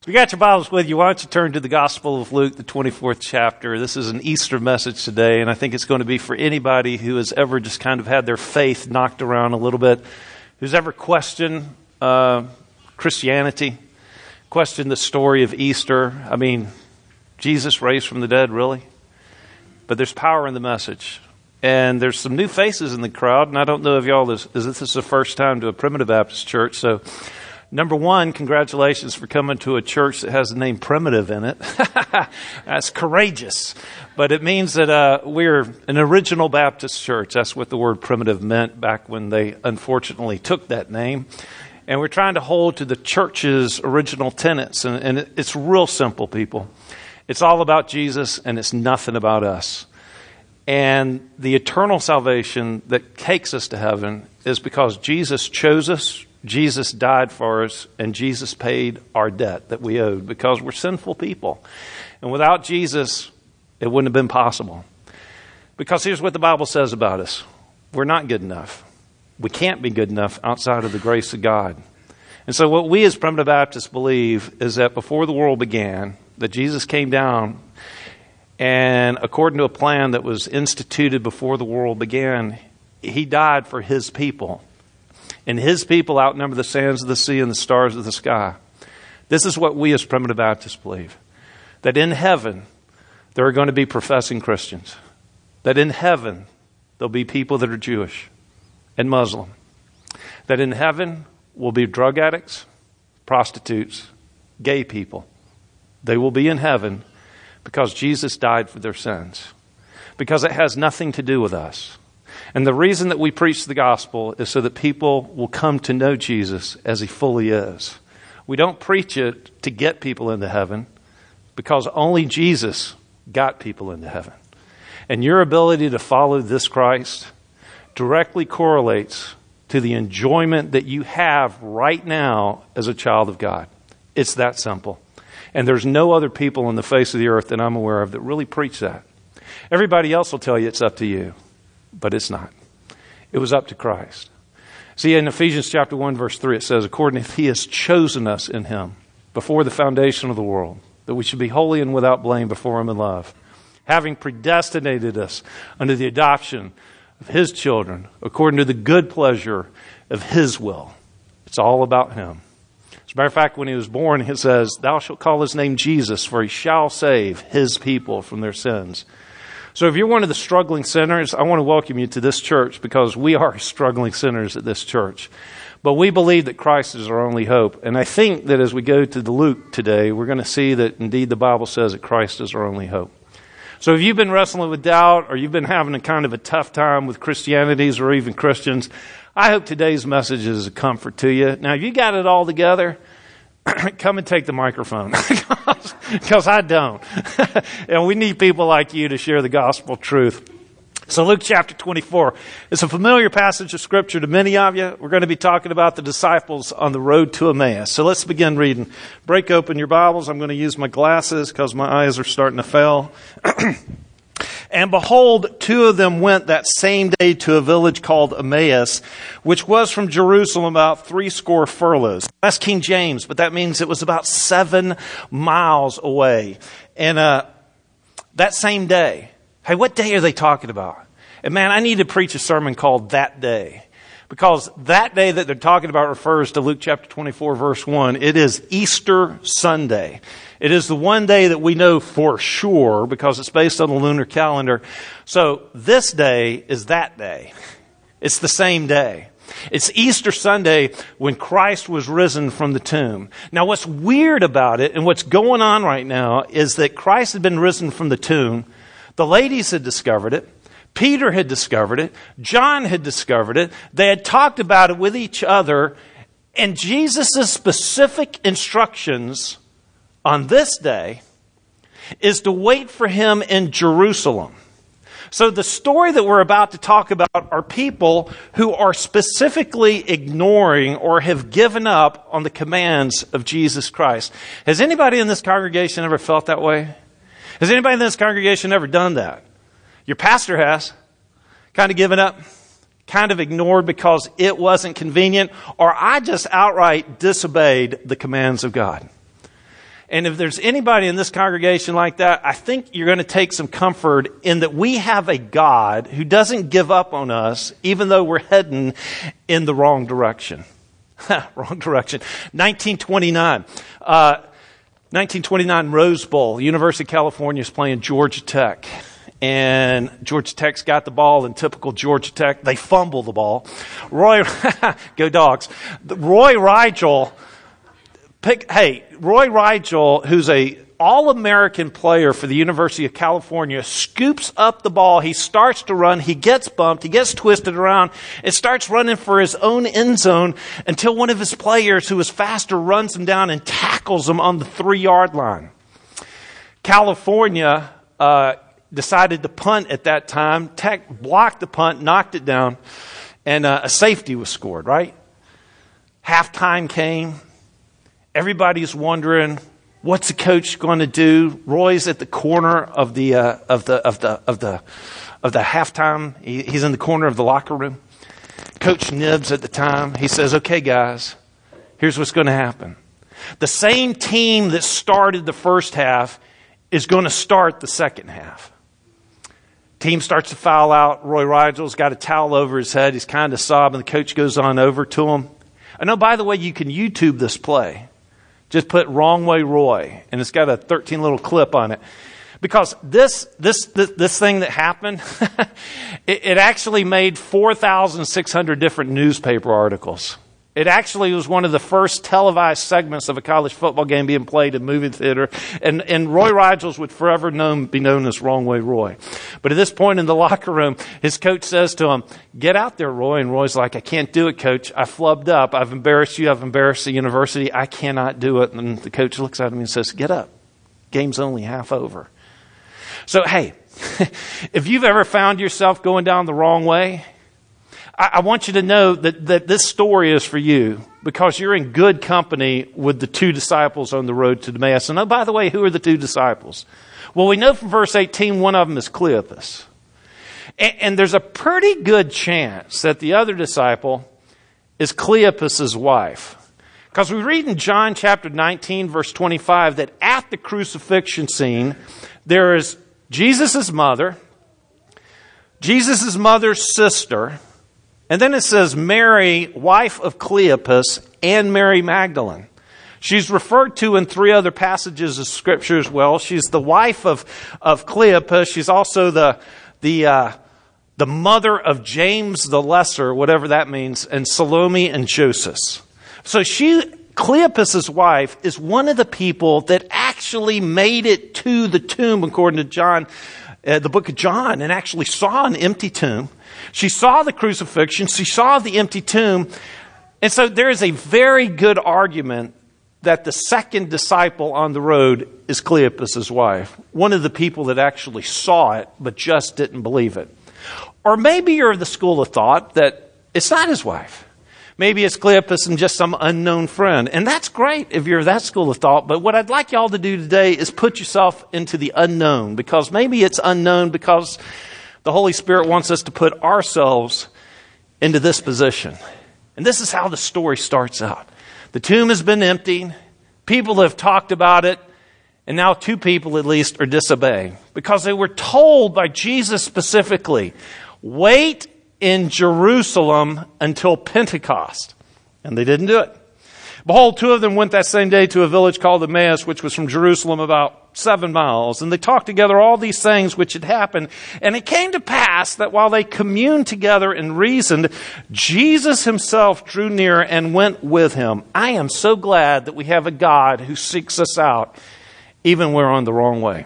If you got your Bibles with you, why don't you turn to the Gospel of Luke, the 24th chapter. This is an Easter message today, and I think it's going to be for anybody who has ever just kind of had their faith knocked around a little bit, who's ever questioned Christianity, questioned the story of Easter. I mean, Jesus raised from the dead, really? But there's power in the message. And there's some new faces in the crowd, and I don't know if y'all, this is the first time to a Primitive Baptist church, so number one, congratulations for coming to a church that has the name Primitive in it. That's courageous. But it means that we're an original Baptist church. That's what the word primitive meant back when they unfortunately took that name. And we're trying to hold to the church's original tenets. And it's real simple, people. It's all about Jesus, and it's nothing about us. And the eternal salvation that takes us to heaven is because Jesus chose us, Jesus died for us, and Jesus paid our debt that we owed because we're sinful people. And without Jesus, it wouldn't have been possible. Because here's what the Bible says about us. We're not good enough. We can't be good enough outside of the grace of God. And so what we as Primitive Baptists believe is that before the world began, that Jesus came down, and according to a plan that was instituted before the world began, he died for his people. And his people outnumber the sands of the sea and the stars of the sky. This is what we as Primitive Baptists believe. That in heaven, there are going to be professing Christians. That in heaven, there'll be people that are Jewish and Muslim. That in heaven will be drug addicts, prostitutes, gay people. They will be in heaven because Jesus died for their sins. Because it has nothing to do with us. And the reason that we preach the gospel is so that people will come to know Jesus as he fully is. We don't preach it to get people into heaven because only Jesus got people into heaven. And your ability to follow this Christ directly correlates to the enjoyment that you have right now as a child of God. It's that simple. And there's no other people on the face of the earth that I'm aware of that really preach that. Everybody else will tell you it's up to you. But it's not. It was up to Christ. See, in Ephesians chapter 1, verse 3, it says, according to he has chosen us in him before the foundation of the world, that we should be holy and without blame before him in love, having predestinated us unto the adoption of his children, according to the good pleasure of his will. It's all about him. As a matter of fact, when he was born, it says, thou shalt call his name Jesus, for he shall save his people from their sins. So if you're one of the struggling sinners, I want to welcome you to this church because we are struggling sinners at this church. But we believe that Christ is our only hope. And I think that as we go to the Luke today, we're going to see that indeed the Bible says that Christ is our only hope. So if you've been wrestling with doubt or you've been having a kind of a tough time with Christianities or even Christians, I hope today's message is a comfort to you. Now, if you got it all together, come and take the microphone because I don't. And we need people like you to share the gospel truth. So Luke chapter 24 is a familiar passage of scripture to many of you. We're going to be talking about the disciples on the road to Emmaus. So let's begin reading. Break open your Bibles. I'm going to use my glasses because my eyes are starting to fail. And behold, two of them went that same day to a village called Emmaus, which was from Jerusalem about 80 furlongs. That's King James, but that means it was about 7 miles away. And that same day, hey, what day are they talking about? And man, I need to preach a sermon called That Day. Because that day that they're talking about refers to Luke chapter 24, verse 1. It is Easter Sunday. It is the one day that we know for sure because it's based on the lunar calendar. So this day is that day. It's the same day. It's Easter Sunday when Christ was risen from the tomb. Now what's weird about it and what's going on right now is that Christ had been risen from the tomb. The ladies had discovered it. Peter had discovered it. John had discovered it. They had talked about it with each other. And Jesus' specific instructions on this day is to wait for him in Jerusalem. So the story that we're about to talk about are people who are specifically ignoring or have given up on the commands of Jesus Christ. Has anybody in this congregation ever felt that way? Has anybody in this congregation ever done that? Your pastor has. Kind of given up. Kind of ignored because it wasn't convenient. Or I just outright disobeyed the commands of God. And if there's anybody in this congregation like that, I think you're going to take some comfort in that we have a God who doesn't give up on us, even though we're heading in the wrong direction. Wrong direction. 1929. 1929 Rose Bowl. University of California is playing Georgia Tech. And Georgia Tech's got the ball in typical Georgia Tech. They fumble the ball. Roy, go Dogs. Roy Rigel, Roy Rigel, who's a All-American player for the University of California, scoops up the ball. He starts to run. He gets bumped. He gets twisted around and starts running for his own end zone until one of his players, who is faster, runs him down and tackles him on the 3-yard line. California decided to punt at that time. Tech blocked the punt, knocked it down, and a safety was scored, right? Halftime came. Everybody's wondering, what's the coach going to do? Roy's at the corner of the halftime. He's in the corner of the locker room. Coach Nibbs at the time. He says, "Okay, guys, here's what's going to happen. The same team that started the first half is going to start the second half." Team starts to foul out. Roy Rigel's got a towel over his head. He's kind of sobbing. The coach goes on over to him. I know, by the way, you can YouTube this play. Just put "Wrong Way Roy," and it's got a 13 little clip on it. Because this thing that happened, it actually made 4,600 different newspaper articles. It actually was one of the first televised segments of a college football game being played in movie theater. And Roy Rigels would forever be known as Wrong Way Roy. But at this point in the locker room, his coach says to him, "Get out there, Roy." And Roy's like, "I can't do it, coach. I flubbed up. I've embarrassed you. I've embarrassed the university. I cannot do it." And the coach looks at him and says, "Get up. Game's only half over." So, hey, if you've ever found yourself going down the wrong way, I want you to know that this story is for you, because you're in good company with the 2 disciples on the road to Emmaus. And oh, by the way, who are the 2 disciples? Well, we know from verse 18, one of them is Cleopas. And there's a pretty good chance that the other disciple is Cleopas' wife. Because we read in John chapter 19, verse 25, that at the crucifixion scene, there is Jesus' mother, Jesus' mother's sister, and then it says Mary, wife of Cleopas, and Mary Magdalene. She's referred to in 3 other passages of Scripture as well. She's the wife of Cleopas. She's also the mother of James the Lesser, whatever that means, and Salome and Joseph. So Cleopas' wife is one of the people that actually made it to the tomb, according to John, the book of John, and actually saw an empty tomb. She saw the crucifixion. She saw the empty tomb. And so there is a very good argument that the second disciple on the road is Cleopas' wife. One of the people that actually saw it, but just didn't believe it. Or maybe you're of the school of thought that it's not his wife. Maybe it's Cleopas and just some unknown friend. And that's great if you're of that school of thought. But what I'd like y'all to do today is put yourself into the unknown. Because maybe it's unknown because the Holy Spirit wants us to put ourselves into this position. And this is how the story starts out. The tomb has been emptied. People have talked about it. And now 2 people at least are disobeying. Because they were told by Jesus specifically, wait in Jerusalem until Pentecost. And they didn't do it. Behold, 2 of them went that same day to a village called Emmaus, which was from Jerusalem about 7 miles. And they talked together all these things which had happened. And it came to pass that while they communed together and reasoned, Jesus himself drew near and went with him. I am so glad that we have a God who seeks us out, even when we're on the wrong way.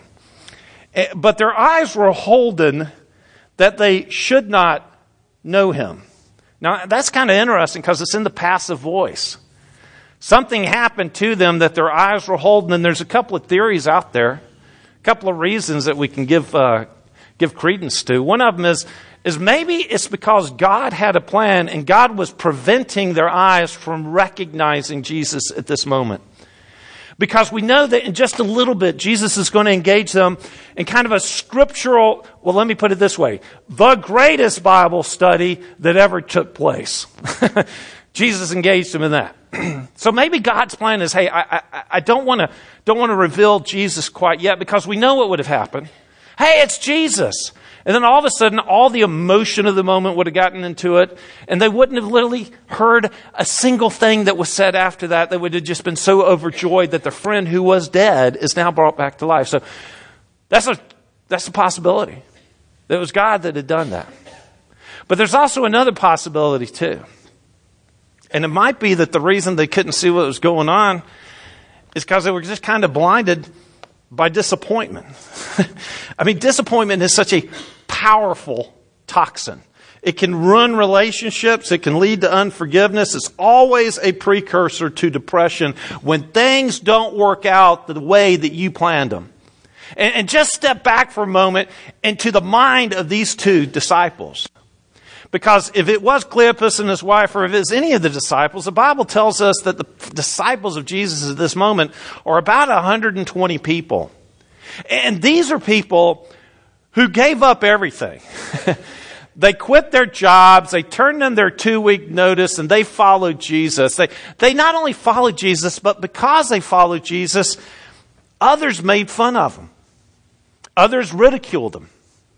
But their eyes were holden that they should not know him. Now, that's kind of interesting because it's in the passive voice. Something happened to them that their eyes were holden, and there's a couple of theories out there, a couple of reasons that we can give credence to. One of them is maybe it's because God had a plan and God was preventing their eyes from recognizing Jesus at this moment. Because we know that in just a little bit, Jesus is going to engage them in kind of a scriptural, well, let me put it this way, the greatest Bible study that ever took place. Jesus engaged him in that. So maybe God's plan is, hey, I don't want to reveal Jesus quite yet because we know what would have happened. Hey, it's Jesus. And then all of a sudden, all the emotion of the moment would have gotten into it, and they wouldn't have literally heard a single thing that was said after that. They would have just been so overjoyed that their friend who was dead is now brought back to life. So that's a possibility. That it was God that had done that. But there's also another possibility too. And it might be that the reason they couldn't see what was going on is because they were just kind of blinded by disappointment. I mean, disappointment is such a powerful toxin. It can ruin relationships. It can lead to unforgiveness. It's always a precursor to depression when things don't work out the way that you planned them. And just step back for a moment into the mind of these two disciples. Because if it was Cleopas and his wife, or if it's any of the disciples, the Bible tells us that the disciples of Jesus at this moment are about 120 people. And these are people who gave up everything. They quit their jobs, they turned in their 2-week notice, and they followed Jesus. They not only followed Jesus, but because they followed Jesus, others made fun of them. Others ridiculed them.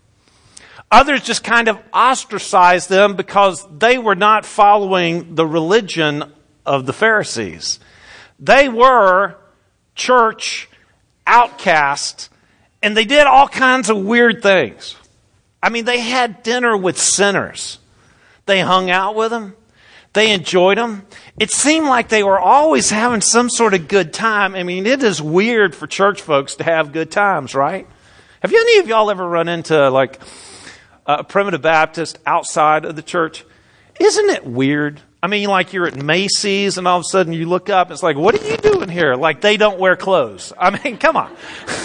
Others just kind of ostracized them because they were not following the religion of the Pharisees. They were church outcasts, and they did all kinds of weird things. I mean, they had dinner with sinners. They hung out with them. They enjoyed them. It seemed like they were always having some sort of good time. I mean, it is weird for church folks to have good times, right? Have any of y'all ever run into like a primitive Baptist outside of the church? Isn't it weird? I mean, like you're at Macy's and all of a sudden you look up, it's like, what are you doing here? Like they don't wear clothes. I mean, come on.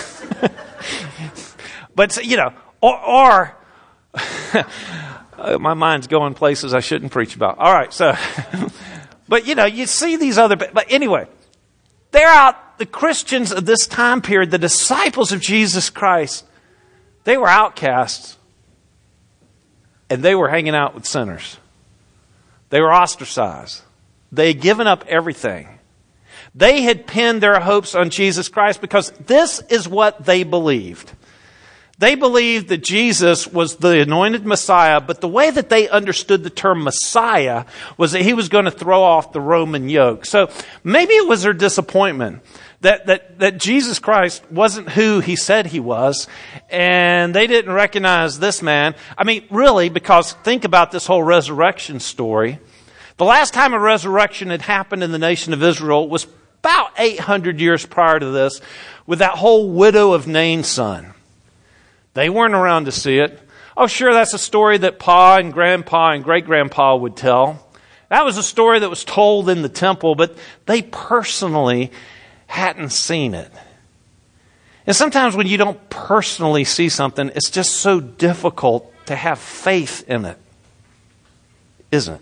But, you know, or my mind's going places I shouldn't preach about. All right, so, but, you know, you see these other, but anyway, they're out, the Christians of this time period, the disciples of Jesus Christ, they were outcasts. And they were hanging out with sinners. They were ostracized. They had given up everything. They had pinned their hopes on Jesus Christ because this is what they believed. They believed that Jesus was the anointed Messiah, but the way that they understood the term Messiah was that he was going to throw off the Roman yoke. So maybe it was their disappointment that Jesus Christ wasn't who he said he was, and they didn't recognize this man. I mean, really, because think about this whole resurrection story. The last time a resurrection had happened in the nation of Israel was about 800 years prior to this, with that whole widow of Nain's son. They weren't around to see it. Oh, sure, that's a story that Pa and Grandpa and Great-Grandpa would tell. That was a story that was told in the temple, but they personally hadn't seen it. And sometimes when you don't personally see something, it's just so difficult to have faith in it, isn't it?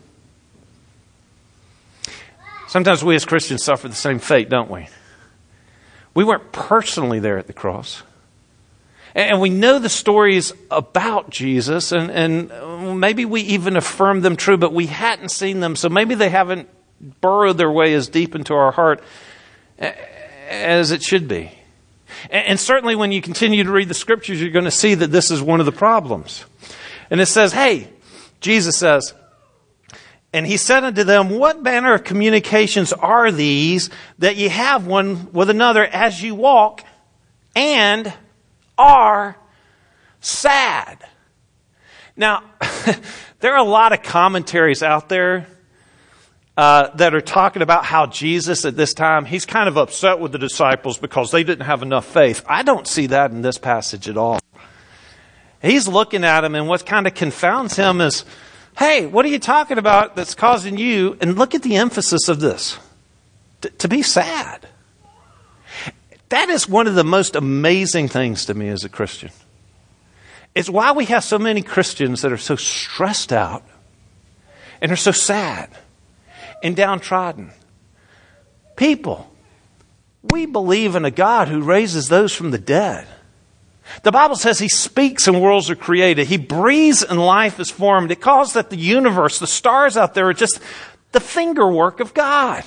Sometimes we as Christians suffer the same fate, don't we? We weren't personally there at the cross. And we know the stories about Jesus, and maybe we even affirm them true, but we hadn't seen them, so maybe they haven't burrowed their way as deep into our heart as it should be. And certainly when you continue to read the scriptures, you're going to see that this is one of the problems. And it says, hey, Jesus says, and he said unto them, what manner of communications are these that ye have one with another as you walk and are sad? Now, there are a lot of commentaries out there that are talking about how Jesus at this time, he's kind of upset with the disciples because they didn't have enough faith. I don't see that in this passage at all. He's looking at them, and what kind of confounds him is, hey, what are you talking about that's causing you? And look at the emphasis of this. To be sad. That is one of the most amazing things to me as a Christian. It's why we have so many Christians that are so stressed out and are so sad and downtrodden. People, we believe in a God who raises those from the dead. The Bible says he speaks and worlds are created. He breathes and life is formed. It calls that the universe, the stars out there are just the fingerwork of God.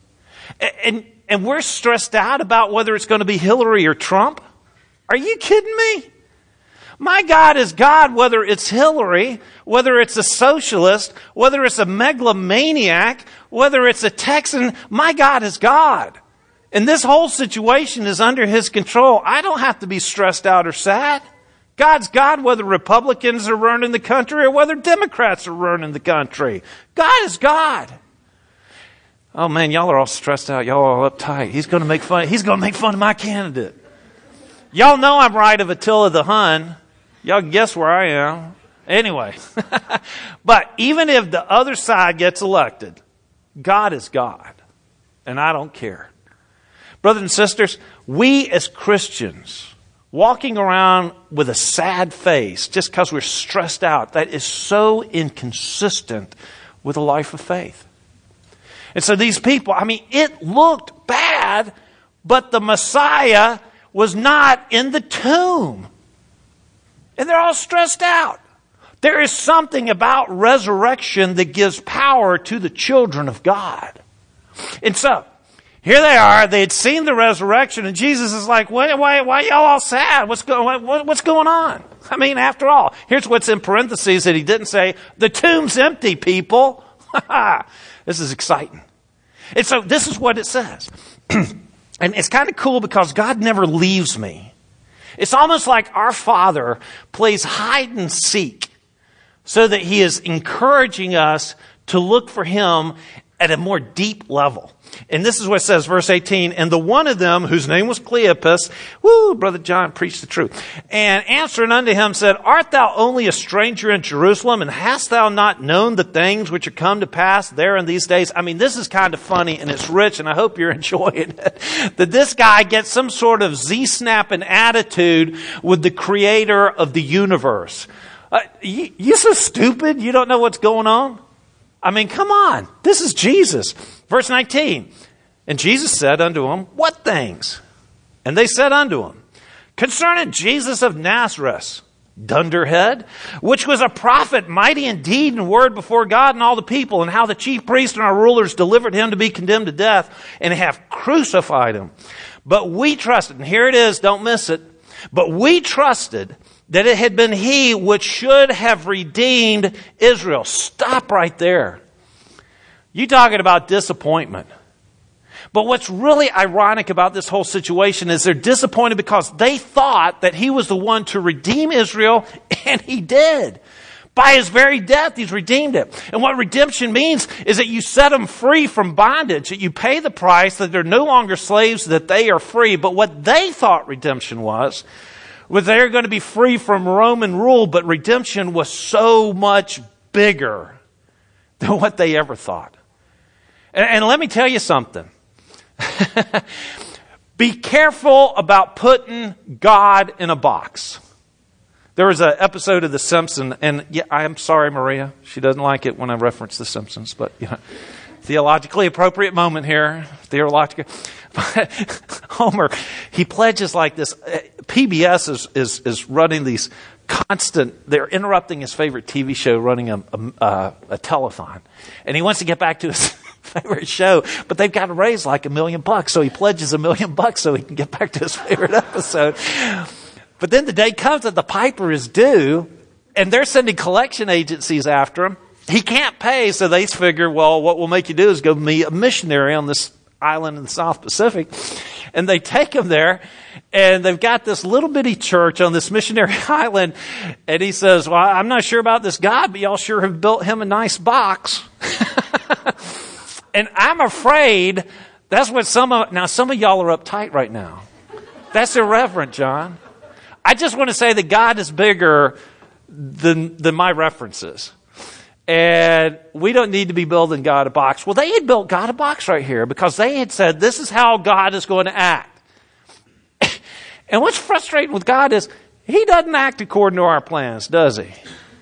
And we're stressed out about whether it's going to be Hillary or Trump. Are you kidding me? My God is God, whether it's Hillary, whether it's a socialist, whether it's a megalomaniac, whether it's a Texan. My God is God. And this whole situation is under His control. I don't have to be stressed out or sad. God's God, whether Republicans are running the country or whether Democrats are running the country. God is God. Oh man, y'all are all stressed out. Y'all are all uptight. He's going to make fun of my candidate. Y'all know I'm right of Attila the Hun. Y'all can guess where I am. Anyway. But even if the other side gets elected, God is God. And I don't care. Brothers and sisters, we as Christians, walking around with a sad face just because we're stressed out, that is so inconsistent with a life of faith. And so these people, it looked bad, but the Messiah was not in the tomb. And they're all stressed out. There is something about resurrection that gives power to the children of God. And so, here they are. They had seen the resurrection, and Jesus is like, why y'all all sad? What's going on? After all, here's what's in parentheses that He didn't say. The tomb's empty, people. This is exciting. And so this is what it says. And it's kind of cool because God never leaves me. It's almost like our Father plays hide and seek so that He is encouraging us to look for Him at a more deep level. And this is what it says, verse 18, and the one of them, whose name was Cleopas, Brother John preached the truth, and answering unto him said, art thou only a stranger in Jerusalem, and hast thou not known the things which are come to pass there in these days? This is kind of funny, and it's rich, and I hope you're enjoying it, that this guy gets some sort of Z-snapping attitude with the creator of the universe. You so stupid, you don't know what's going on? Come on. This is Jesus. Verse 19. And Jesus said unto them, what things? And they said unto him, concerning Jesus of Nazareth, dunderhead, which was a prophet, mighty in deed and word before God and all the people, and how the chief priests and our rulers delivered him to be condemned to death, and have crucified him. But we trusted, and here it is, don't miss it, but we trusted that it had been He which should have redeemed Israel. Stop right there. You talking about disappointment. But what's really ironic about this whole situation is they're disappointed because they thought that He was the one to redeem Israel, and He did. By His very death, He's redeemed it. And what redemption means is that you set them free from bondage, that you pay the price, that they're no longer slaves, that they are free. But what they thought redemption was they're going to be free from Roman rule, but redemption was so much bigger than what they ever thought. And let me tell you something. Be careful about putting God in a box. There was an episode of The Simpsons, and I'm sorry, Maria. She doesn't like it when I reference The Simpsons, but theologically appropriate moment here. Homer, he pledges like this. PBS is running these constant, they're interrupting his favorite TV show running a telethon. And he wants to get back to his favorite show, but they've got to raise like $1 million. So he pledges $1 million so he can get back to his favorite episode. But then the day comes that the piper is due, and they're sending collection agencies after him. He can't pay, so they figure, well, what we'll make you do is go be a missionary on this island in the South Pacific. And they take him there, and they've got this little bitty church on this missionary island. And he says, well, I'm not sure about this God, but y'all sure have built him a nice box. And I'm afraid that's what some of y'all are uptight right now. That's irreverent, John. I just want to say that God is bigger than my references. And we don't need to be building God a box. Well, they had built God a box right here because they had said, this is how God is going to act. And what's frustrating with God is He doesn't act according to our plans, does He?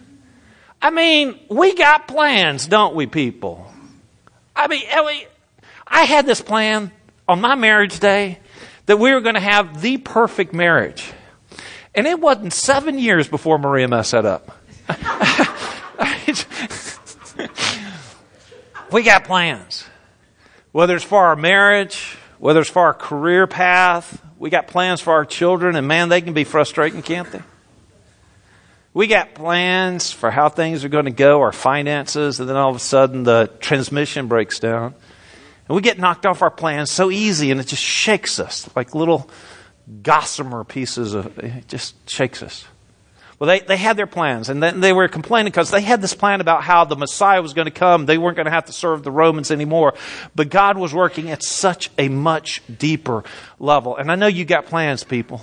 We got plans, don't we, people? I had this plan on my marriage day that we were going to have the perfect marriage. And it wasn't 7 years before Maria messed that up. We got plans. Whether it's for our marriage, whether it's for our career path, we got plans for our children, and man, they can be frustrating, can't they? We got plans for how things are going to go, our finances, and then all of a sudden the transmission breaks down. And we get knocked off our plans so easy, and it just shakes us like little gossamer pieces it just shakes us. Well, they had their plans, and then they were complaining because they had this plan about how the Messiah was going to come. They weren't going to have to serve the Romans anymore. But God was working at such a much deeper level. And I know you got plans, people.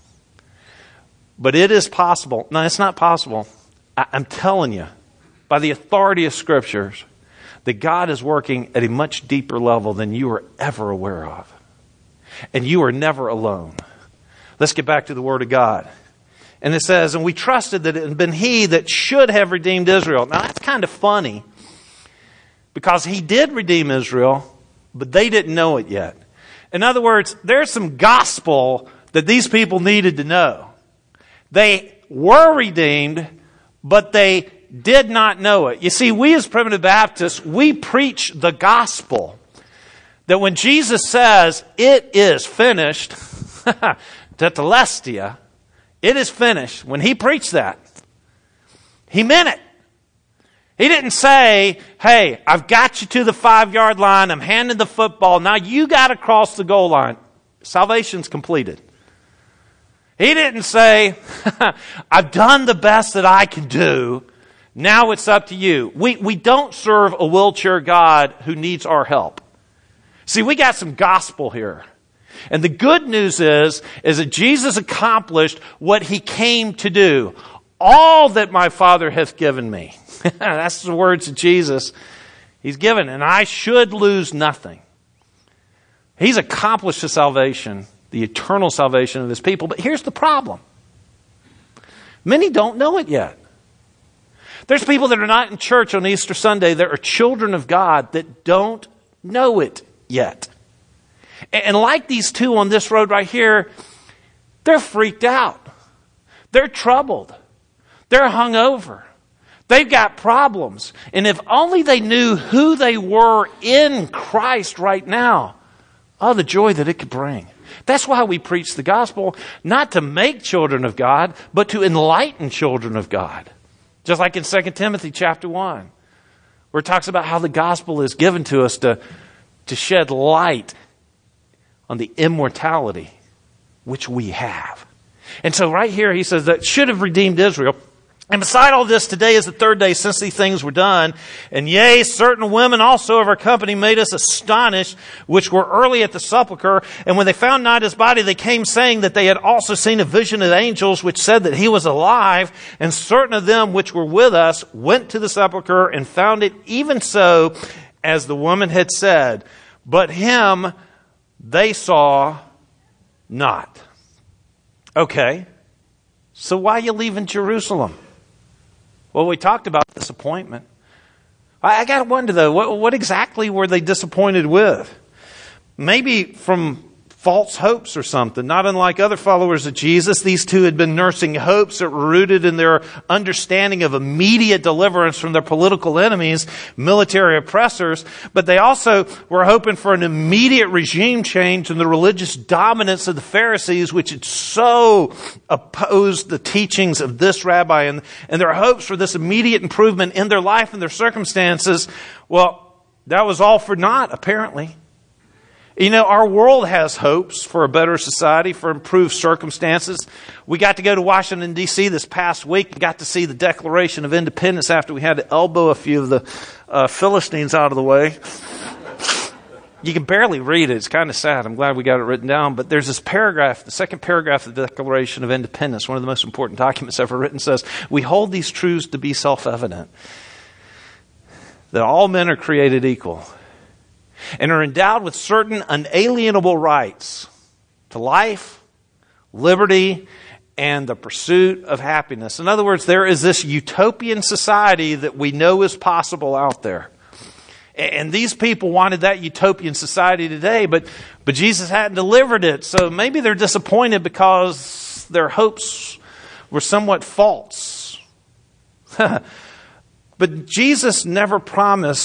But it is possible. No, it's not possible. I'm telling you, by the authority of Scriptures, that God is working at a much deeper level than you were ever aware of. And you are never alone. Let's get back to the Word of God. And it says, and we trusted that it had been He that should have redeemed Israel. Now that's kind of funny, because He did redeem Israel, but they didn't know it yet. In other words, there's some gospel that these people needed to know. They were redeemed, but they did not know it. You see, we as Primitive Baptists, we preach the gospel. That when Jesus says, it is finished, tetelestai, it is finished. When He preached that, He meant it. He didn't say, hey, I've got you to the 5-yard line. I'm handing the football. Now you got to cross the goal line. Salvation's completed. He didn't say, I've done the best that I can do. Now it's up to you. We don't serve a wheelchair God who needs our help. See, we got some gospel here. And the good news is that Jesus accomplished what He came to do. All that my Father hath given me. That's the words of Jesus. He's given, and I should lose nothing. He's accomplished the salvation, the eternal salvation of His people. But here's the problem. Many don't know it yet. There's people that are not in church on Easter Sunday that are children of God that don't know it yet. And like these two on this road right here, they're freaked out. They're troubled. They're hungover. They've got problems. And if only they knew who they were in Christ right now, oh, the joy that it could bring. That's why we preach the gospel, not to make children of God, but to enlighten children of God. Just like in 2 Timothy chapter 1, where it talks about how the gospel is given to us to shed light on the immortality which we have. And so right here he says that should have redeemed Israel. And beside all this, today is the 3rd day since these things were done. And yea, certain women also of our company made us astonished, which were early at the sepulchre. And when they found not His body, they came saying that they had also seen a vision of the angels, which said that He was alive. And certain of them which were with us went to the sepulchre and found it even so as the woman had said. But Him they saw not. Okay, so why are you leaving Jerusalem? Well, we talked about disappointment. I got to wonder, though, what exactly were they disappointed with? Maybe from false hopes or something. Not unlike other followers of Jesus, these two had been nursing hopes that were rooted in their understanding of immediate deliverance from their political enemies, military oppressors, but they also were hoping for an immediate regime change in the religious dominance of the Pharisees, which had so opposed the teachings of this rabbi, and their hopes for this immediate improvement in their life and their circumstances. Well, that was all for naught, apparently. You know, our world has hopes for a better society, for improved circumstances. We got to go to Washington, D.C. this past week and got to see the Declaration of Independence after we had to elbow a few of the Philistines out of the way. You can barely read it. It's kind of sad. I'm glad we got it written down. But there's this paragraph, the second paragraph of the Declaration of Independence, one of the most important documents ever written, says, we hold these truths to be self-evident, that all men are created equal and are endowed with certain unalienable rights to life, liberty, and the pursuit of happiness. In other words, there is this utopian society that we know is possible out there. And these people wanted that utopian society today, but Jesus hadn't delivered it. So maybe they're disappointed because their hopes were somewhat false. But Jesus never promised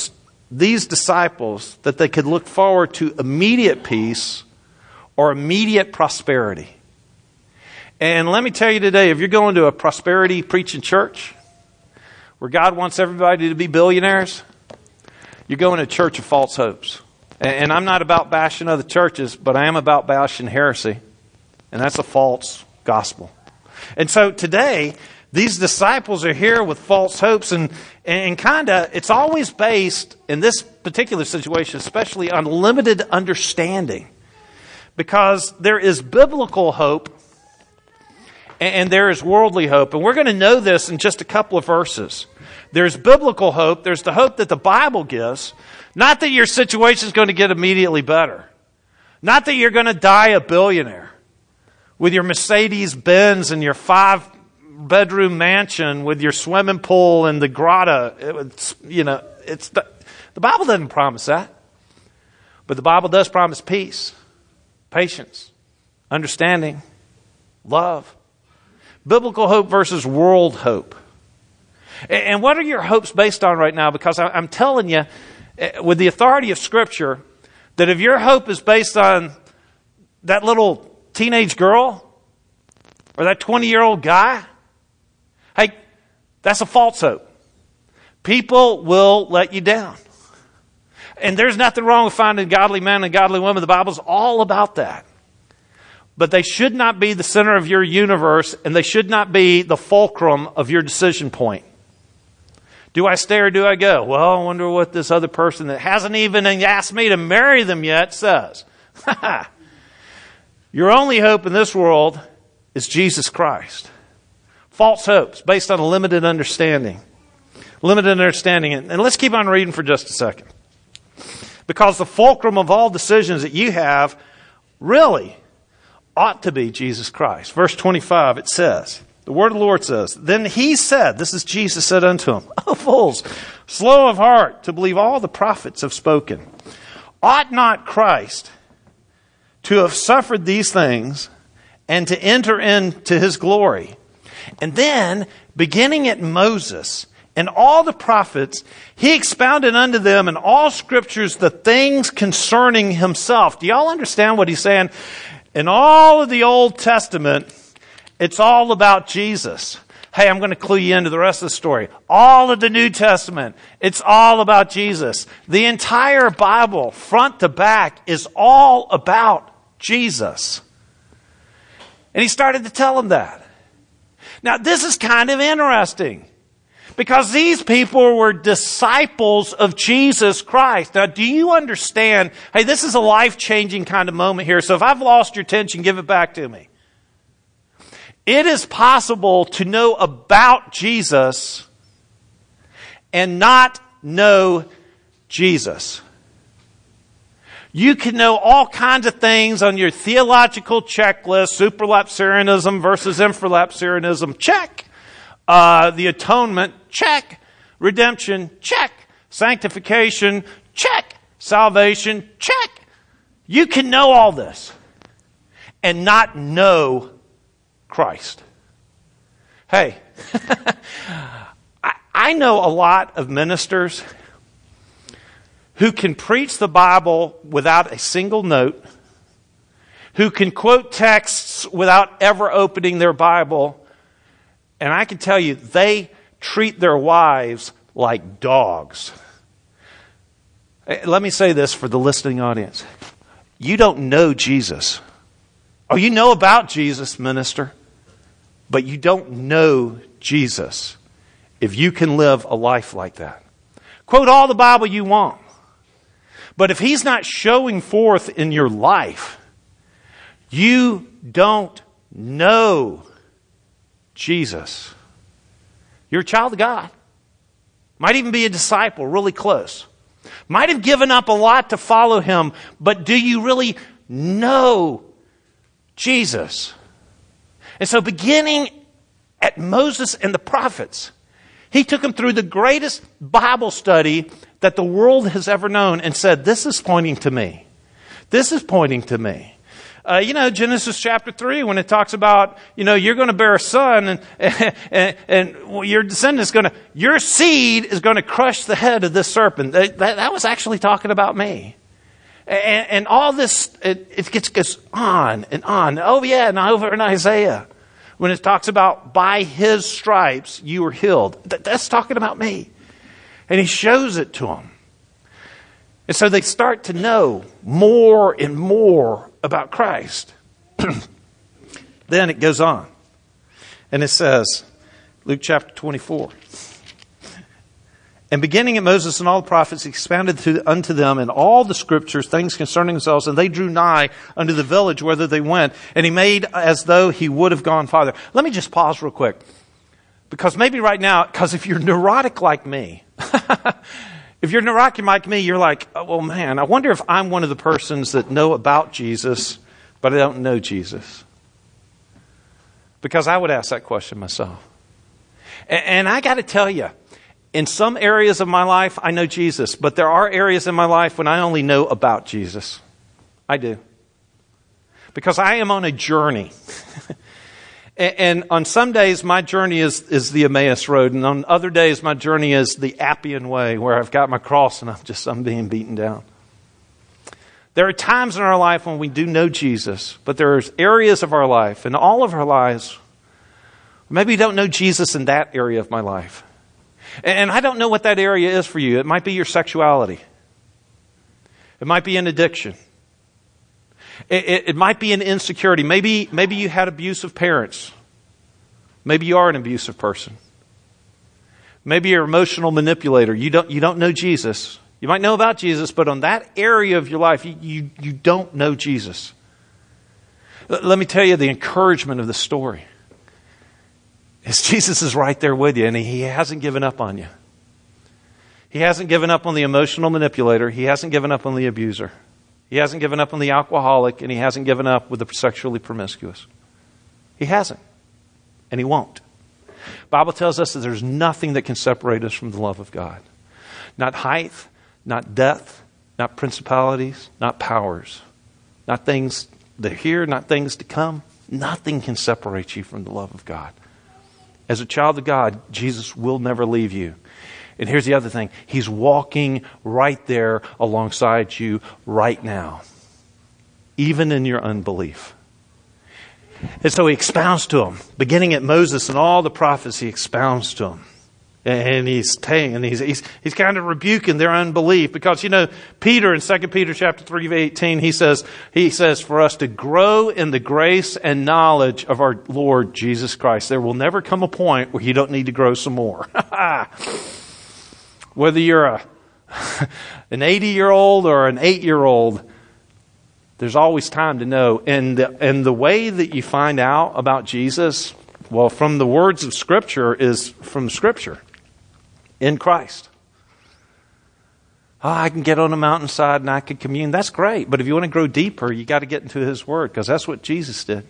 these disciples that they could look forward to immediate peace or immediate prosperity. And let me tell you today, if you're going to a prosperity preaching church where God wants everybody to be billionaires, you're going to a church of false hopes. And I'm not about bashing other churches, but I am about bashing heresy. And that's a false gospel. And so today, these disciples are here with false hopes, and kind of, it's always based, in this particular situation, especially on limited understanding. Because there is biblical hope, and there is worldly hope. And we're going to know this in just a couple of verses. There's biblical hope. There's the hope that the Bible gives. Not that your situation is going to get immediately better. Not that you're going to die a billionaire with your Mercedes-Benz and your 5-bedroom mansion with your swimming pool and the grotto. The Bible doesn't promise that. But the Bible does promise peace, patience, understanding, love. Biblical hope versus world hope. And what are your hopes based on right now? Because I'm telling you, with the authority of Scripture, that if your hope is based on that little teenage girl or that 20-year-old guy, hey, that's a false hope. People will let you down. And there's nothing wrong with finding godly men and godly women. The Bible's all about that. But they should not be the center of your universe, and they should not be the fulcrum of your decision point. Do I stay or do I go? Well, I wonder what this other person that hasn't even asked me to marry them yet says. Your only hope in this world is Jesus Christ. False hopes based on a limited understanding. Limited understanding. And let's keep on reading for just a second. Because the fulcrum of all decisions that you have really ought to be Jesus Christ. Verse 25, it says, the word of the Lord says, then he said, this is Jesus said unto him, O fools, slow of heart to believe all the prophets have spoken. Ought not Christ to have suffered these things and to enter into his glory? And then, beginning at Moses and all the prophets, he expounded unto them in all scriptures the things concerning himself. Do y'all understand what he's saying? In all of the Old Testament, it's all about Jesus. Hey, I'm going to clue you into the rest of the story. All of the New Testament, it's all about Jesus. The entire Bible, front to back, is all about Jesus. And he started to tell them that. Now, this is kind of interesting, because these people were disciples of Jesus Christ. Now, do you understand? Hey, this is a life-changing kind of moment here. So if I've lost your attention, give it back to me. It is possible to know about Jesus and not know Jesus. You can know all kinds of things on your theological checklist, supralapsarianism versus infralapsarianism, check. The atonement, check. Redemption, check. Sanctification, check. Salvation, check. You can know all this and not know Christ. Hey, I know a lot of ministers who can preach the Bible without a single note, who can quote texts without ever opening their Bible. And I can tell you, they treat their wives like dogs. Let me say this for the listening audience. You don't know Jesus. Oh, you know about Jesus, minister, but you don't know Jesus if you can live a life like that. Quote all the Bible you want, but if he's not showing forth in your life, you don't know Jesus. You're a child of God. Might even be a disciple, really close. Might have given up a lot to follow him, but do you really know Jesus? And so beginning at Moses and the prophets, he took them through the greatest Bible study that the world has ever known and said, this is pointing to me. This is pointing to me. Genesis chapter 3, when it talks about, you're going to bear a son and your descendant's your seed is going to crush the head of this serpent. That was actually talking about me. And all this, it gets on and on. Oh yeah, and over in Isaiah, when it talks about by his stripes you were healed. That's talking about me. And he shows it to them. And so they start to know more and more about Christ. Then it goes on. And it says, Luke chapter 24. And beginning at Moses and all the prophets, he expounded unto them in all the scriptures things concerning themselves, and they drew nigh unto the village whither they went. And he made as though he would have gone farther. Let me just pause real quick. Because maybe right now, because if you're neurotic like me, if you're neurotic like me, you're like, oh, well, man, I wonder if I'm one of the persons that know about Jesus, but I don't know Jesus. Because I would ask that question myself. And I got to tell you, in some areas of my life, I know Jesus, but there are areas in my life when I only know about Jesus. I do. Because I am on a journey. And on some days, my journey is the Emmaus Road. And on other days, my journey is the Appian Way, where I've got my cross and I'm being beaten down. There are times in our life when we do know Jesus, but there's areas of our life, and all of our lives, maybe we don't know Jesus in that area of my life. And I don't know what that area is for you. It might be your sexuality. It might be an addiction. It might be an insecurity. Maybe you had abusive parents. Maybe you are an abusive person. Maybe you're an emotional manipulator. You don't know Jesus. You might know about Jesus, but on that area of your life, you don't know Jesus. Let me tell you the encouragement of the story. Is Jesus is right there with you, and he hasn't given up on you. He hasn't given up on the emotional manipulator. He hasn't given up on the abuser. He hasn't given up on the alcoholic, and he hasn't given up with the sexually promiscuous. He hasn't, and he won't. The Bible tells us that there's nothing that can separate us from the love of God. Not height, not depth, not principalities, not powers, not things that are here, not things to come. Nothing can separate you from the love of God. As a child of God, Jesus will never leave you. And here's the other thing. He's walking right there alongside you right now. Even in your unbelief. And so he expounds to them. Beginning at Moses and all the prophets, he expounds to them. And he's kind of rebuking their unbelief. Because, Peter in 2 Peter chapter 3:18, he says for us to grow in the grace and knowledge of our Lord Jesus Christ. There will never come a point where you don't need to grow some more. Whether you're an 80-year-old or an 8-year-old, there's always time to know. And the way that you find out about Jesus, well, from the words of Scripture, is from Scripture. In Christ. I can get on a mountainside and I can commune. That's great. But if you want to grow deeper, you got to get into His Word, because that's what Jesus did.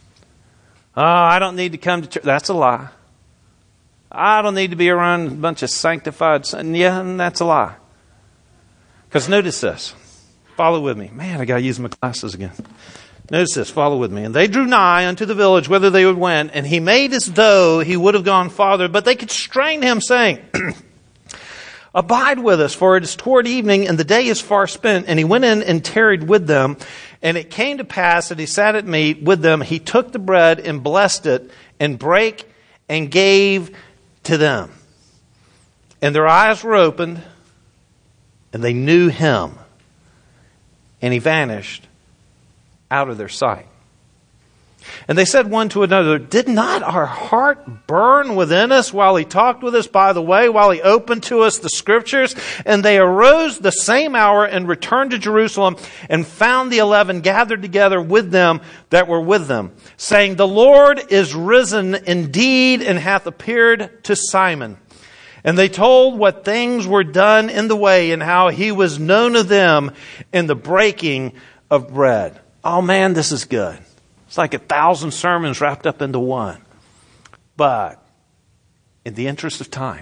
I don't need to come to church. That's a lie. I don't need to be around a bunch of sanctified. Yeah, that's a lie. Because notice this. Follow with me. Man, I got to use my glasses again. Notice this. Follow with me. And they drew nigh unto the village whither they would went, and he made as though he would have gone farther, but they constrained him, saying, Abide with us, for it is toward evening, and the day is far spent. And he went in and tarried with them. And it came to pass that he sat at meat with them. He took the bread and blessed it, and brake and gave to them. And their eyes were opened, and they knew him. And he vanished out of their sight. And they said one to another, Did not our heart burn within us while he talked with us by the way, while he opened to us the Scriptures? And they arose the same hour and returned to Jerusalem, and found the 11 gathered together with them that were with them, saying, The Lord is risen indeed, and hath appeared to Simon. And they told what things were done in the way, and how he was known of them in the breaking of bread. Oh man, this is good. It's like 1,000 sermons wrapped up into one. But in the interest of time,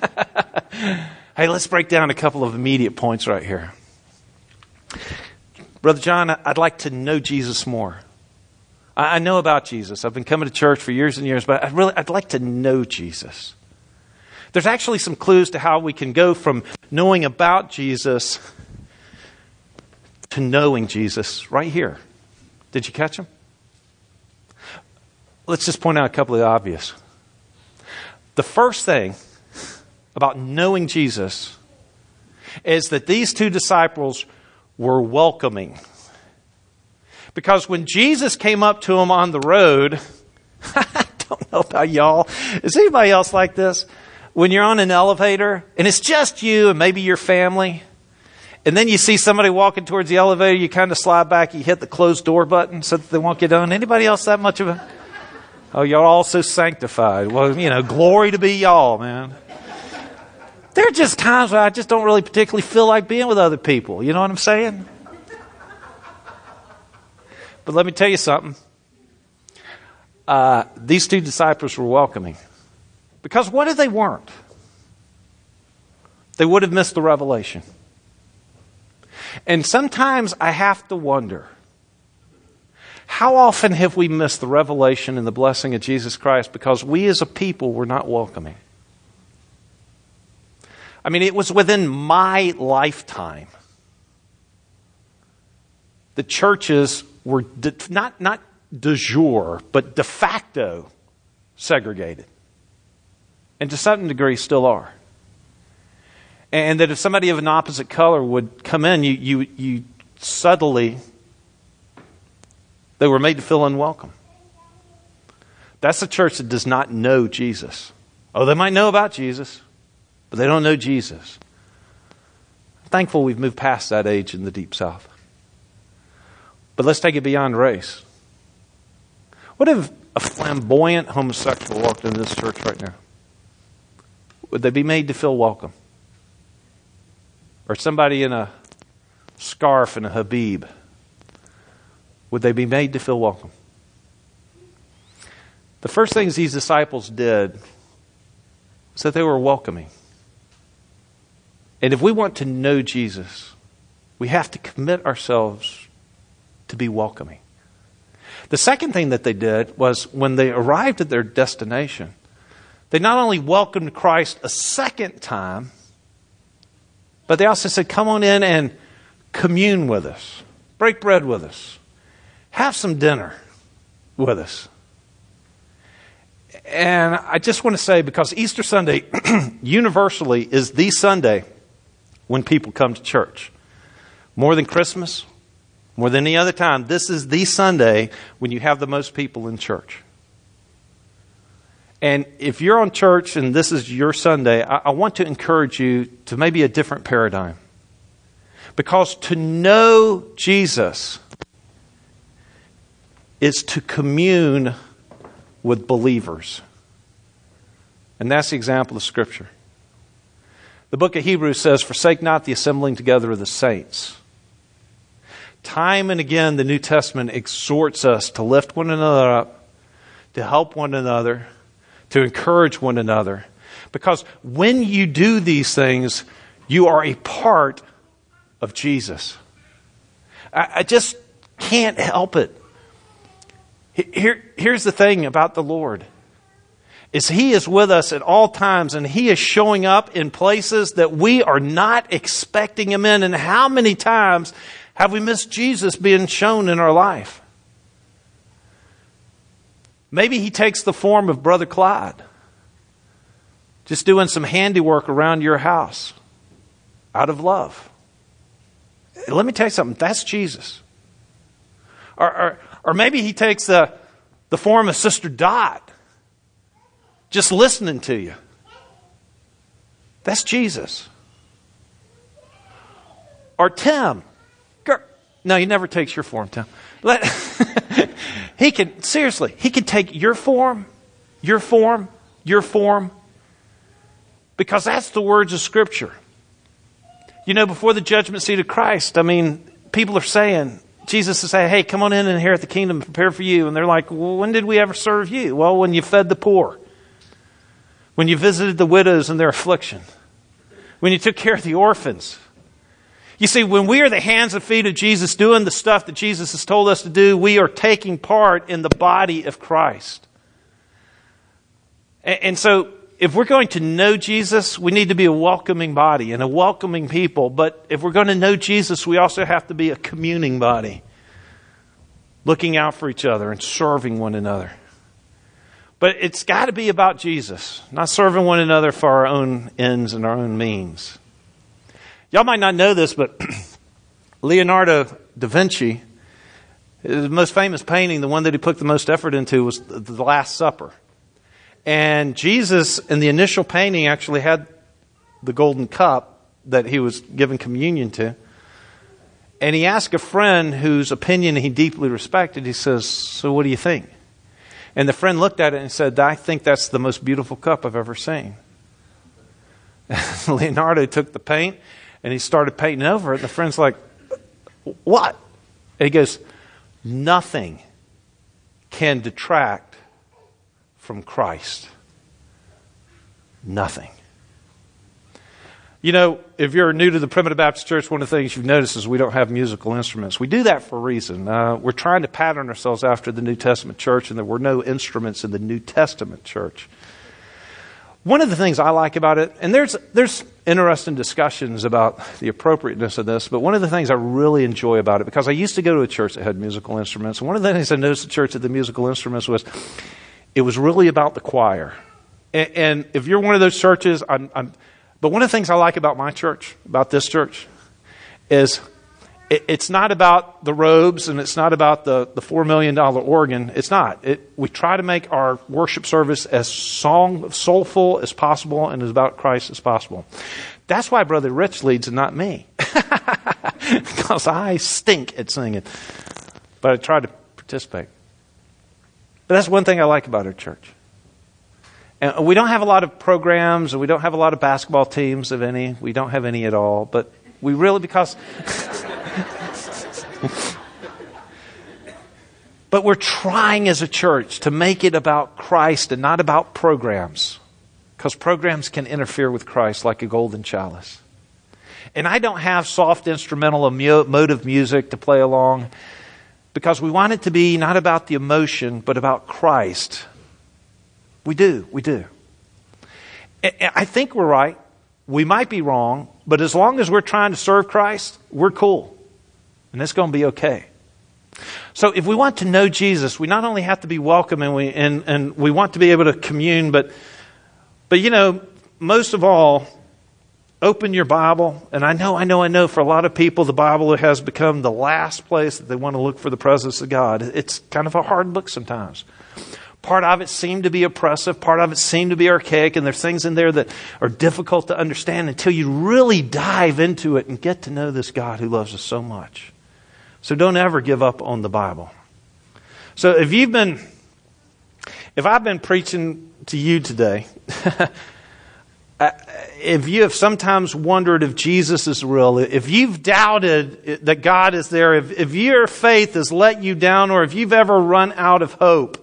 hey, let's break down a couple of immediate points right here. Brother John, I'd like to know Jesus more. I know about Jesus. I've been coming to church for years and years, but I'd like to know Jesus. There's actually some clues to how we can go from knowing about Jesus to knowing Jesus right here. Did you catch them? Let's just point out a couple of the obvious. The first thing about knowing Jesus is that these two disciples were welcoming. Because when Jesus came up to them on the road, I don't know about y'all. Is anybody else like this? When you're on an elevator and it's just you and maybe your family, and then you see somebody walking towards the elevator, you kind of slide back, you hit the closed door button so that they won't get on. Anybody else that much of a... Oh, y'all all so sanctified. Well, glory to be y'all, man. There are just times where I just don't really particularly feel like being with other people. You know what I'm saying? But let me tell you something. These two disciples were welcoming. Because what if they weren't? They would have missed the revelation. And sometimes I have to wonder, how often have we missed the revelation and the blessing of Jesus Christ because we as a people were not welcoming? I mean, it was within my lifetime. The churches were not de jure, but de facto segregated. And to some degree still are. And that if somebody of an opposite color would come in, you subtly, they were made to feel unwelcome. That's a church that does not know Jesus. Oh, they might know about Jesus, but they don't know Jesus. I'm thankful we've moved past that age in the Deep South. But let's take it beyond race. What if a flamboyant homosexual walked into this church right now? Would they be made to feel welcome? Or somebody in a scarf and a Habib, would they be made to feel welcome? The first things these disciples did was that they were welcoming. And if we want to know Jesus, we have to commit ourselves to be welcoming. The second thing that they did was when they arrived at their destination, they not only welcomed Christ a second time, but they also said, come on in and commune with us. Break bread with us. Have some dinner with us. And I just want to say, because Easter Sunday universally is the Sunday when people come to church. More than Christmas, more than any other time, this is the Sunday when you have the most people in church. And if you're on church and this is your Sunday, I want to encourage you to maybe a different paradigm. Because to know Jesus is to commune with believers. And that's the example of Scripture. The book of Hebrews says, forsake not the assembling together of the saints. Time and again, the New Testament exhorts us to lift one another up, to help one another, to encourage one another. Because when you do these things, you are a part of Jesus. I just can't help it. Here's the thing about the Lord. Is He is with us at all times, and He is showing up in places that we are not expecting Him in. And how many times have we missed Jesus being shown in our life? Maybe He takes the form of Brother Clyde, just doing some handiwork around your house out of love. Let me tell you something. That's Jesus. Or maybe He takes the form of Sister Dot, just listening to you. That's Jesus. Or Tim. No, He never takes your form, Tim. He can take your form, because that's the words of Scripture. Before the judgment seat of Christ, people are saying, Jesus is saying, hey, come on in and inherit the kingdom, prepare for you. And they're like, well, when did we ever serve you? Well, when you fed the poor. When you visited the widows in their affliction. When you took care of the orphans. You see, when we are the hands and feet of Jesus doing the stuff that Jesus has told us to do, we are taking part in the body of Christ. And so, if we're going to know Jesus, we need to be a welcoming body and a welcoming people. But if we're going to know Jesus, we also have to be a communing body, looking out for each other and serving one another. But it's got to be about Jesus, not serving one another for our own ends and our own means. Y'all might not know this, but Leonardo da Vinci, his most famous painting, the one that he put the most effort into, was the Last Supper. And Jesus, in the initial painting, actually had the golden cup that he was giving communion to. And he asked a friend whose opinion he deeply respected, he says, "So what do you think?" And the friend looked at it and said, "I think that's the most beautiful cup I've ever seen." Leonardo took the paint and he started painting over it. And the friend's like, "What?" And he goes, "Nothing can detract from Christ. Nothing." You know, if you're new to the Primitive Baptist Church, one of the things you've noticed is we don't have musical instruments. We do that for a reason. We're trying to pattern ourselves after the New Testament church, and there were no instruments in the New Testament church. One of the things I like about it, and there's interesting discussions about the appropriateness of this, but one of the things I really enjoy about it, because I used to go to a church that had musical instruments, and one of the things I noticed at the church that the musical instruments was, it was really about the choir. And if you're one of those churches, but one of the things I like about my church, about this church, is it's not about the robes and it's not about the $4 million organ. It's not. We try to make our worship service as soulful as possible and as about Christ as possible. That's why Brother Rich leads and not me. Because I stink at singing. But I try to participate. But that's one thing I like about our church. And we don't have a lot of programs, and we don't have a lot of basketball teams, if any. We don't have any at all. But we really, because... But we're trying as a church to make it about Christ and not about programs. Because programs can interfere with Christ like a golden chalice. And I don't have soft instrumental emotive music to play along. Because we want it to be not about the emotion, but about Christ. We do. I think we're right. We might be wrong. But as long as we're trying to serve Christ, we're cool. And it's going to be okay. So if we want to know Jesus, we not only have to be welcome and we want to be able to commune, but you know, most of all, open your Bible. And I know for a lot of people, the Bible has become the last place that they want to look for the presence of God. It's kind of a hard book sometimes. Part of it seemed to be oppressive. Part of it seemed to be archaic. And there's things in there that are difficult to understand until you really dive into it and get to know this God who loves us so much. So don't ever give up on the Bible. So if I've been preaching to you today, if you have sometimes wondered if Jesus is real, if you've doubted that God is there, if your faith has let you down, or if you've ever run out of hope,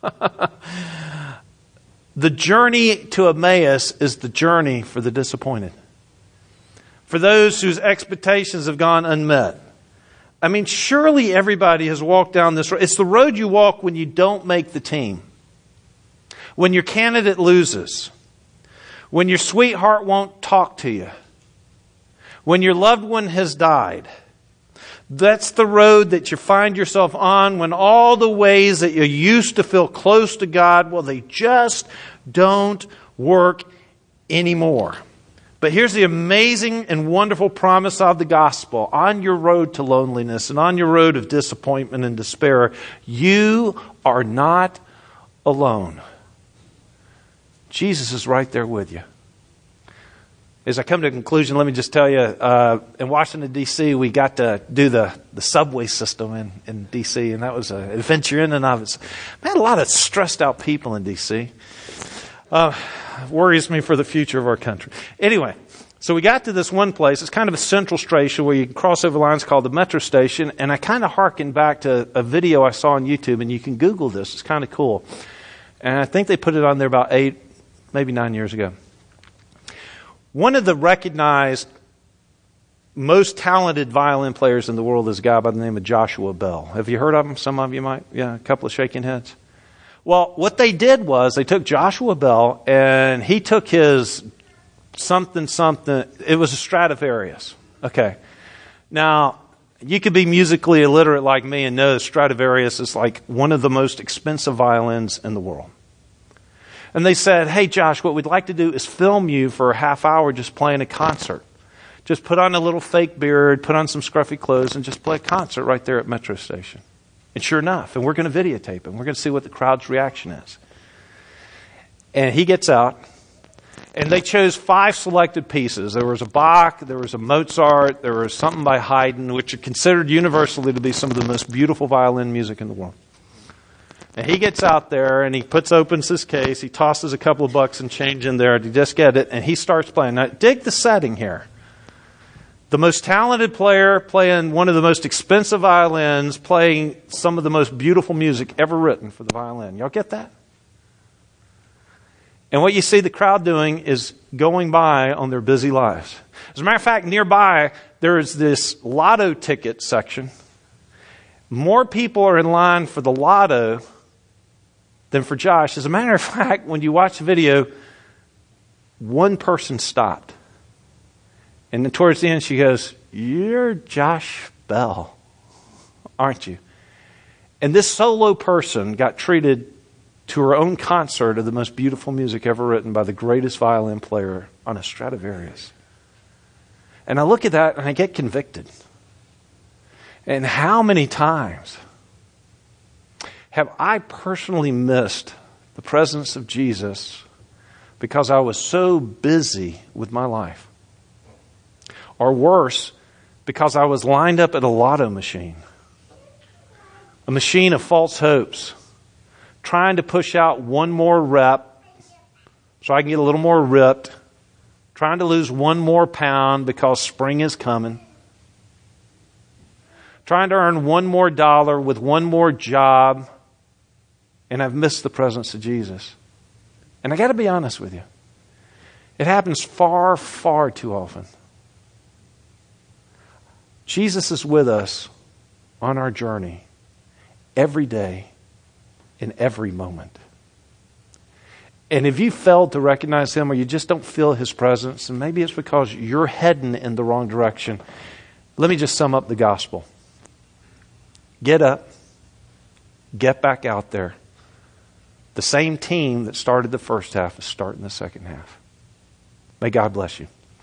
the journey to Emmaus is the journey for the disappointed. For those whose expectations have gone unmet. I mean, surely everybody has walked down this road. It's the road you walk when you don't make the team. When your candidate loses. When your sweetheart won't talk to you. When your loved one has died. That's the road that you find yourself on when all the ways that you used to feel close to God, well, they just don't work anymore. But here's the amazing and wonderful promise of the gospel. On your road to loneliness and on your road of disappointment and despair, you are not alone. Jesus is right there with you. As I come to a conclusion, let me just tell you, in Washington, D.C., we got to do the subway system in D.C., and that was an adventure in and of itself. Man, a lot of stressed out people in D.C. Worries me for the future of our country. Anyway, so we got to this one place. It's kind of a central station where you can cross over lines called the metro station, and I kind of hearkened back to a video I saw on YouTube, and you can Google this. It's kind of cool. And I think they put it on there about 8, maybe 9 years ago. One of the recognized most talented violin players in the world is a guy by the name of Joshua Bell. Have you heard of him? Some of you might. Yeah, a couple of shaking heads. Well, what they did was they took Joshua Bell and he took his something. It was a Stradivarius. Okay. Now, you could be musically illiterate like me and know Stradivarius is like one of the most expensive violins in the world. And they said, hey, Josh, what we'd like to do is film you for a half hour just playing a concert. Just put on a little fake beard, put on some scruffy clothes, and just play a concert right there at Metro Station. And sure enough, and we're going to videotape it. And we're going to see what the crowd's reaction is. And he gets out, and they chose 5 selected pieces. There was a Bach, there was a Mozart, there was something by Haydn, which are considered universally to be some of the most beautiful violin music in the world. And he gets out there, and he opens his case, he tosses a couple of bucks and change in there to just get it, and he starts playing. Now, dig the setting here. The most talented player playing one of the most expensive violins, playing some of the most beautiful music ever written for the violin. Y'all get that? And what you see the crowd doing is going by on their busy lives. As a matter of fact, nearby, there's this lotto ticket section. More people are in line for the lotto than for Josh. As a matter of fact, when you watch the video, one person stopped. And then towards the end, she goes, you're Josh Bell, aren't you? And this solo person got treated to her own concert of the most beautiful music ever written by the greatest violin player on a Stradivarius. And I look at that and I get convicted. And how many times have I personally missed the presence of Jesus because I was so busy with my life? Or worse, because I was lined up at a lotto machine. A machine of false hopes. Trying to push out one more rep so I can get a little more ripped. Trying to lose one more pound because spring is coming. Trying to earn one more dollar with one more job. And I've missed the presence of Jesus. And I got to be honest with you. It happens far, far too often. Jesus is with us on our journey every day, in every moment. And if you failed to recognize Him or you just don't feel His presence, and maybe it's because you're heading in the wrong direction, let me just sum up the gospel. Get up, get back out there. The same team that started the first half is starting the second half. May God bless you.